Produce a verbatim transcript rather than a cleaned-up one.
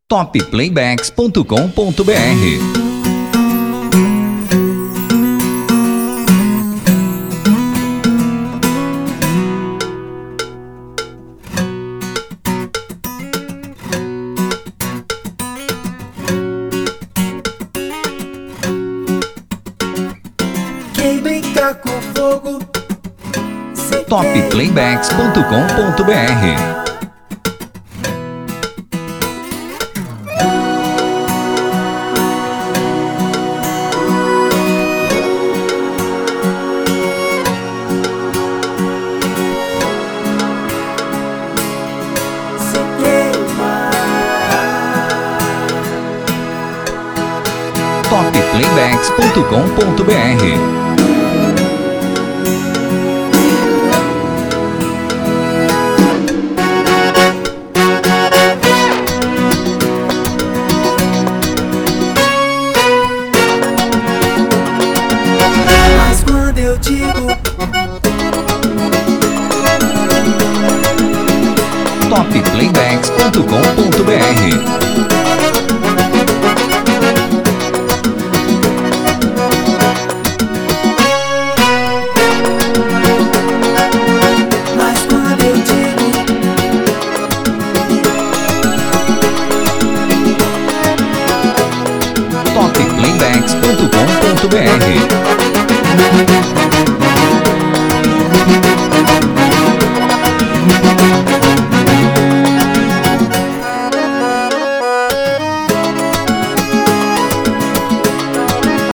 top playbacks ponto com ponto br. Quem brinca com fogo, top playbacks ponto com ponto br. se queima. top playbacks ponto com ponto br. Mas quando eu digo top playbacks ponto com ponto br.